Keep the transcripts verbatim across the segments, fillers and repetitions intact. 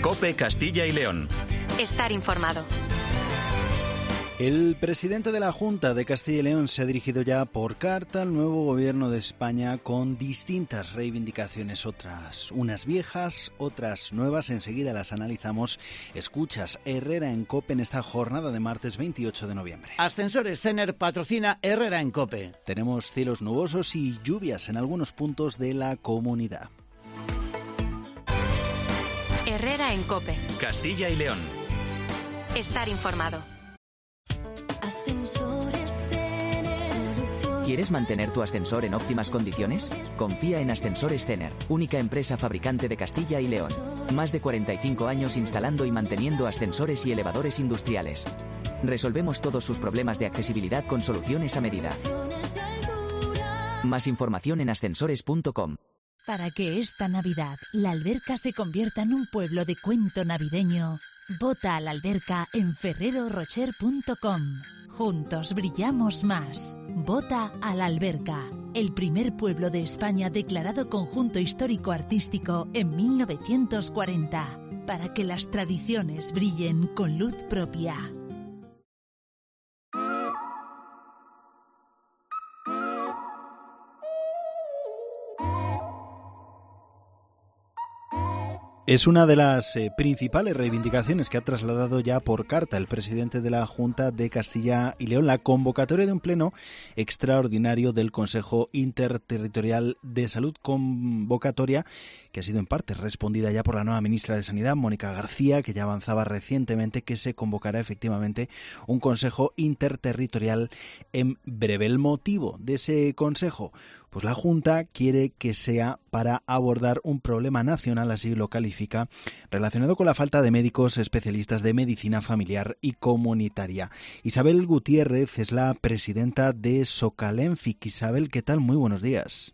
COPE Castilla y León. Estar informado. El presidente de la Junta de Castilla y León se ha dirigido ya por carta al nuevo gobierno de España con distintas reivindicaciones, otras unas viejas, otras nuevas. Enseguida las analizamos. Escuchas Herrera en COPE en esta jornada de martes veintiocho de noviembre. Ascensores Cener patrocina Herrera en COPE. Tenemos cielos nubosos y lluvias en algunos puntos de la comunidad. Herrera en COPE. Castilla y León. Estar informado. ¿Quieres mantener tu ascensor en óptimas condiciones? Confía en Ascensores Cener, única empresa fabricante de Castilla y León. Más de cuarenta y cinco años instalando y manteniendo ascensores y elevadores industriales. Resolvemos todos sus problemas de accesibilidad con soluciones a medida. Más información en ascensores punto com. Para que esta Navidad la Alberca se convierta en un pueblo de cuento navideño, vota a la Alberca en ferrero rocher punto com. Juntos brillamos más. Vota a la Alberca, el primer pueblo de España declarado conjunto histórico-artístico en mil novecientos cuarenta, para que las tradiciones brillen con luz propia. Es una de las eh, principales reivindicaciones que ha trasladado ya por carta el presidente de la Junta de Castilla y León, la convocatoria de un pleno extraordinario del Consejo Interterritorial de Salud, convocatoria que ha sido en parte respondida ya por la nueva ministra de Sanidad, Mónica García, que ya avanzaba recientemente que se convocará efectivamente un Consejo Interterritorial en breve. El motivo de ese Consejo, pues la Junta quiere que sea para abordar un problema nacional, así lo califica, relacionado con la falta de médicos especialistas de medicina familiar y comunitaria. Isabel Gutiérrez es la presidenta de Socalenfic. Isabel, ¿qué tal? Muy buenos días.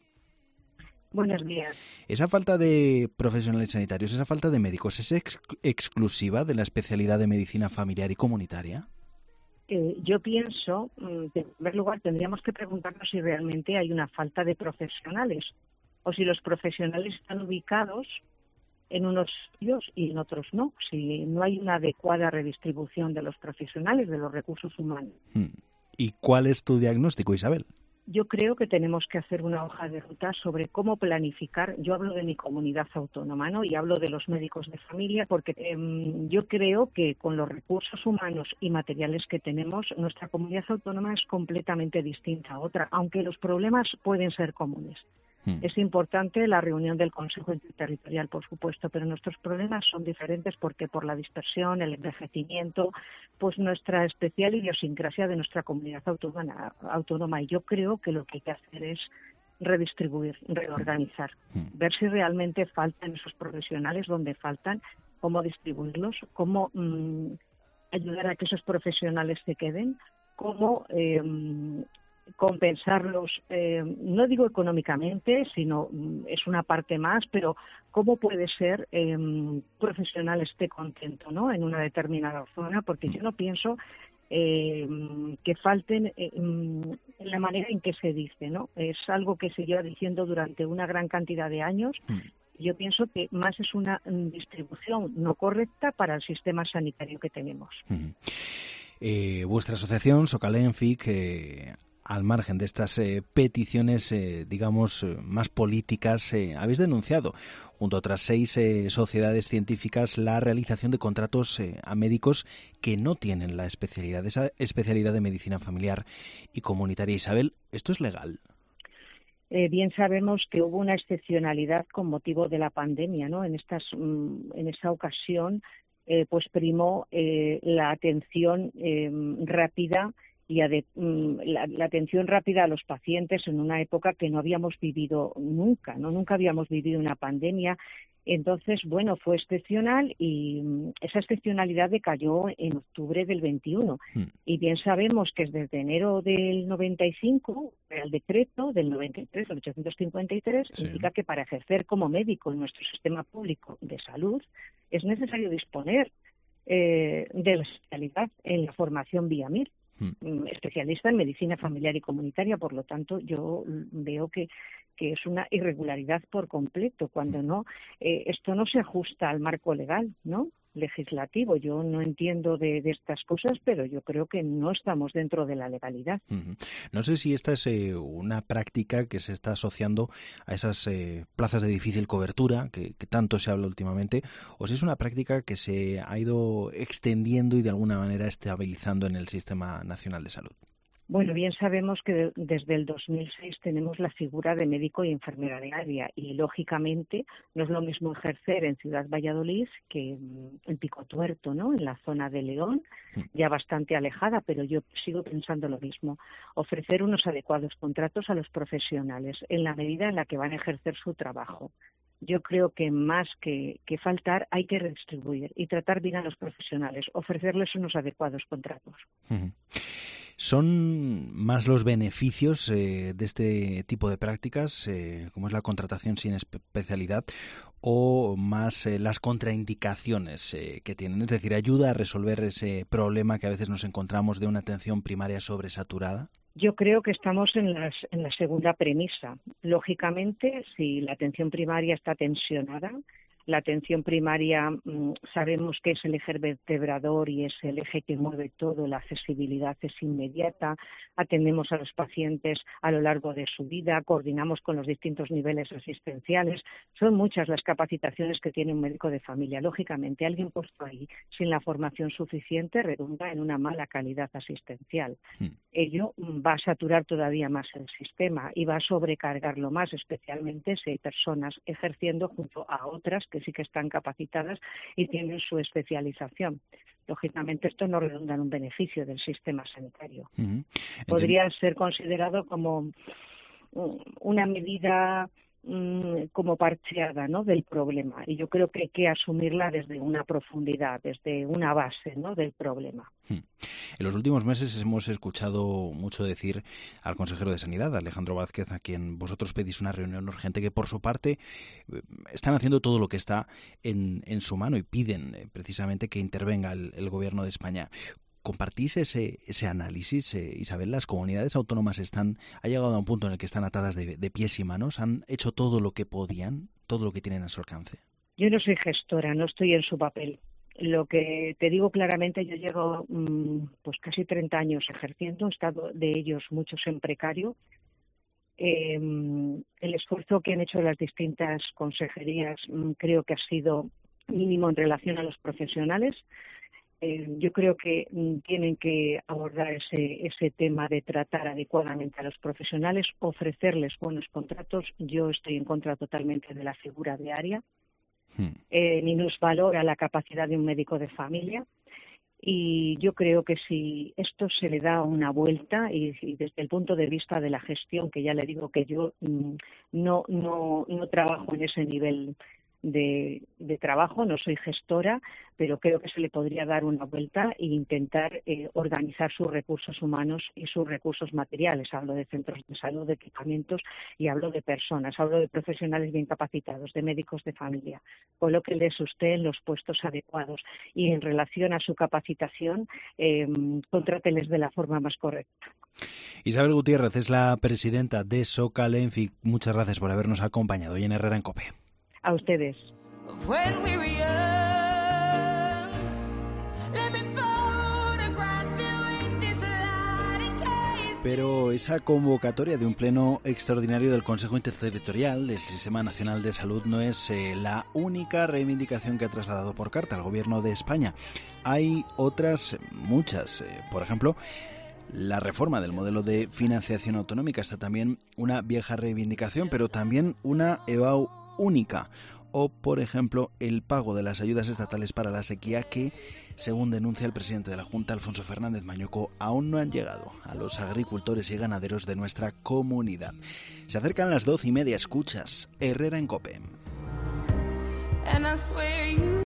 Buenos días. Esa falta de profesionales sanitarios, esa falta de médicos, ¿es ex- exclusiva de la especialidad de medicina familiar y comunitaria? Eh, yo pienso, que en primer lugar tendríamos que preguntarnos si realmente hay una falta de profesionales o si los profesionales están ubicados en unos sitios y en otros no, si no hay una adecuada redistribución de los profesionales, de los recursos humanos. ¿Y cuál es tu diagnóstico, Isabel? Yo creo que tenemos que hacer una hoja de ruta sobre cómo planificar. Yo hablo de mi comunidad autónoma, ¿no? Y hablo de los médicos de familia, porque eh, yo creo que con los recursos humanos y materiales que tenemos, nuestra comunidad autónoma es completamente distinta a otra, aunque los problemas pueden ser comunes. Hmm. Es importante la reunión del Consejo Interterritorial, por supuesto, pero nuestros problemas son diferentes porque por la dispersión, el envejecimiento, pues nuestra especial idiosincrasia de nuestra comunidad autónoma, autónoma. Y yo creo que lo que hay que hacer es redistribuir, reorganizar, hmm. ver si realmente faltan esos profesionales, donde faltan, cómo distribuirlos, cómo mmm, ayudar a que esos profesionales se queden, cómo eh, compensarlos, eh, no digo económicamente, sino es una parte más, pero cómo puede ser eh, un profesional esté contento, ¿no?, en una determinada zona, porque yo no pienso eh, que falten eh, en la manera en que se dice, ¿no? Es algo que se lleva diciendo durante una gran cantidad de años. Yo pienso que más es una distribución no correcta para el sistema sanitario que tenemos. Uh-huh. Eh, vuestra asociación, Socalenfic, eh, al margen de estas eh, peticiones, eh, digamos, eh, más políticas, eh, habéis denunciado, junto a otras seis eh, sociedades científicas, la realización de contratos eh, a médicos que no tienen la especialidad, esa especialidad de medicina familiar y comunitaria. Isabel, ¿esto es legal? Eh, bien sabemos que hubo una excepcionalidad con motivo de la pandemia, ¿no? En estas, mm, en esa ocasión, eh, pues primó eh, la atención eh, rápida y ade- la, la atención rápida a los pacientes en una época que no habíamos vivido nunca, ¿no? Nunca habíamos vivido una pandemia. Entonces, bueno, fue excepcional y esa excepcionalidad decayó en octubre del veintiuno. Hmm. Y bien sabemos que desde enero del noventa y cinco, el decreto del noventa y tres, el ochocientos cincuenta y tres, sí, indica que para ejercer como médico en nuestro sistema público de salud es necesario disponer eh, de la especialidad en la formación vía M I R. mm. especialista en medicina familiar y comunitaria, por lo tanto yo veo que, que es una irregularidad por completo, cuando no, eh, esto no se ajusta al marco legal, ¿no?, legislativo. Yo no entiendo de, de estas cosas, pero yo creo que no estamos dentro de la legalidad. Uh-huh. No sé si esta es eh, una práctica que se está asociando a esas eh, plazas de difícil cobertura que, que tanto se habla últimamente, o si es una práctica que se ha ido extendiendo y de alguna manera estabilizando en el Sistema Nacional de Salud. Bueno, bien sabemos que de, desde el dos mil seis tenemos la figura de médico y enfermera de área y, lógicamente, no es lo mismo ejercer en Ciudad Valladolid que en Picotuerto, ¿no?, en la zona de León, ya bastante alejada, pero yo sigo pensando lo mismo. Ofrecer unos adecuados contratos a los profesionales en la medida en la que van a ejercer su trabajo. Yo creo que más que, que faltar hay que redistribuir y tratar bien a los profesionales, ofrecerles unos adecuados contratos. Uh-huh. ¿Son más los beneficios eh, de este tipo de prácticas, eh, como es la contratación sin especialidad, o más eh, las contraindicaciones eh, que tienen? Es decir, ¿ayuda a resolver ese problema que a veces nos encontramos de una atención primaria sobresaturada? Yo creo que estamos en, las, en la segunda premisa. Lógicamente, si la atención primaria está tensionada, la atención primaria mmm, sabemos que es el eje vertebrador y es el eje que mueve todo, la accesibilidad es inmediata, atendemos a los pacientes a lo largo de su vida, coordinamos con los distintos niveles asistenciales, son muchas las capacitaciones que tiene un médico de familia. Lógicamente, alguien puesto ahí sin la formación suficiente redunda en una mala calidad asistencial. Mm. Ello va a saturar todavía más el sistema y va a sobrecargarlo más, especialmente si hay personas ejerciendo junto a otras que sí que están capacitadas y tienen su especialización. Lógicamente, esto no redunda en un beneficio del sistema sanitario. Uh-huh. Podría ser considerado como una medida mmm, como parcheada, ¿no?, del problema. Y yo creo que hay que asumirla desde una profundidad, desde una base, ¿no?, del problema. Uh-huh. En los últimos meses hemos escuchado mucho decir al consejero de Sanidad, Alejandro Vázquez, a quien vosotros pedís una reunión urgente, que por su parte están haciendo todo lo que está en, en su mano y piden eh, precisamente que intervenga el, el Gobierno de España. ¿Compartís ese, ese análisis, eh, Isabel? ¿Las comunidades autónomas están ha llegado a un punto en el que están atadas de, de pies y manos? ¿Han hecho todo lo que podían, todo lo que tienen a su alcance? Yo no soy gestora, no estoy en su papel. Lo que te digo claramente, yo llevo pues casi treinta años ejerciendo, he estado de ellos muchos en precario. Eh, el esfuerzo que han hecho las distintas consejerías creo que ha sido mínimo en relación a los profesionales. Eh, yo creo que tienen que abordar ese, ese tema de tratar adecuadamente a los profesionales, ofrecerles buenos contratos. Yo estoy en contra totalmente de la figura de área. Eh, minusvalora la capacidad de un médico de familia y yo creo que si esto se le da una vuelta y, y desde el punto de vista de la gestión, que ya le digo que yo mm, no, no, no trabajo en ese nivel de, de trabajo, no soy gestora, pero creo que se le podría dar una vuelta e intentar eh, organizar sus recursos humanos y sus recursos materiales. Hablo de centros de salud, de equipamientos y hablo de personas, hablo de profesionales bien capacitados, de médicos de familia. Colóqueles usted en los puestos adecuados y en relación a su capacitación, eh, contráteles de la forma más correcta. Isabel Gutiérrez es la presidenta de Socalenfi. Muchas gracias por habernos acompañado hoy en Herrera en COPE. A ustedes. Pero esa convocatoria de un pleno extraordinario del Consejo Interterritorial del Sistema Nacional de Salud no es eh, la única reivindicación que ha trasladado por carta al Gobierno de España. Hay otras muchas. Eh, por ejemplo, la reforma del modelo de financiación autonómica está también una vieja reivindicación, pero también una E B A U única. O, por ejemplo, el pago de las ayudas estatales para la sequía que, según denuncia el presidente de la Junta, Alfonso Fernández Mañueco, aún no han llegado a los agricultores y ganaderos de nuestra comunidad. Se acercan las doce y media. Escuchas Herrera en COPE.